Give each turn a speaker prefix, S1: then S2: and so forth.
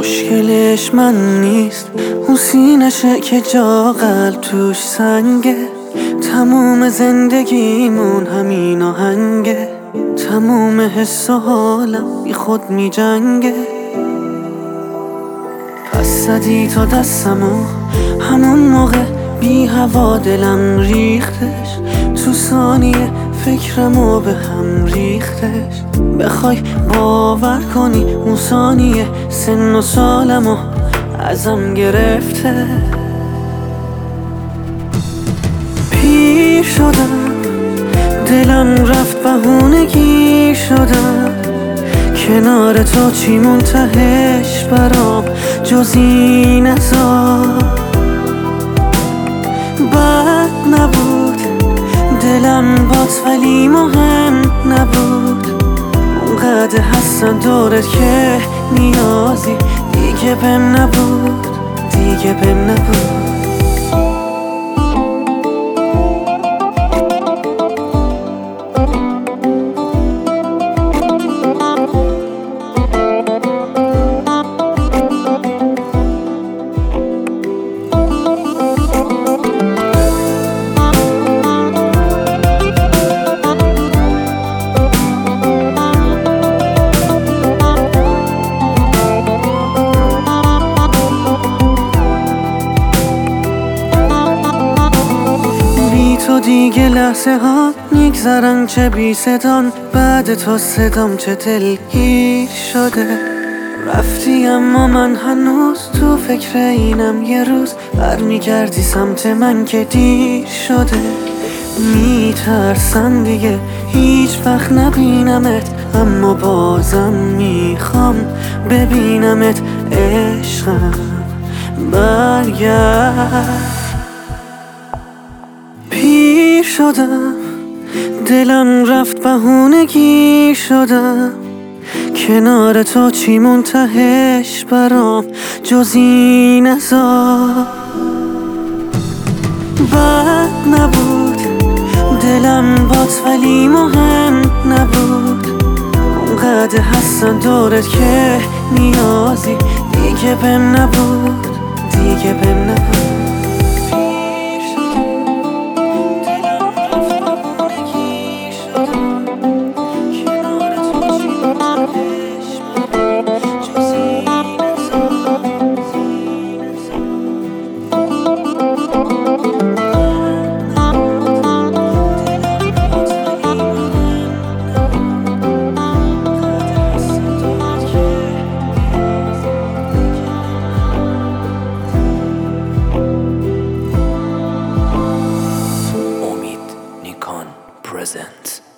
S1: مشکلش من نیست، اون سینشه که جا قلب توش سنگه. تموم زندگیمون همین آهنگه، تموم حس و حالم بی خود می جنگه. پس زدی تا دستمو همون موقع بی هوا دلم ریختش، تو ثانیه فکرمو به هم ریختش. بخوای باور کنی اون ثانیه سن و سالمو ازم گرفته. پیر شدم، دلم رفت بهونگی شدم. کنار تو چی منتهش برام جز این عذاب. بد نبود دلم بات ولی مهم نبود. اونقدر هستن دورت که نیازی دیگه بهم نبود، دیگه بهم نبود. تو دیگه لحظه ها میگذرن چه بی صدان، بعد تو صدام چه دلگیر شده. رفتی اما من هنوز تو فکر اینم یه روز برمیگردی سمت من که دیر شده. میترسم دیگه هیچ وقت نبینمت، اما بازم میخوام ببینمت. عشقم برگرد. پیر شدم، دلم رفت بهونگی شدم. کنار تو چی منتهش برام جز این عذاب. بد نبود دلم بات ولی مهم نبود. اونقدر هستن دورت که نیازی دیگه بهم نبود، دیگه بهم نبود.
S2: Present.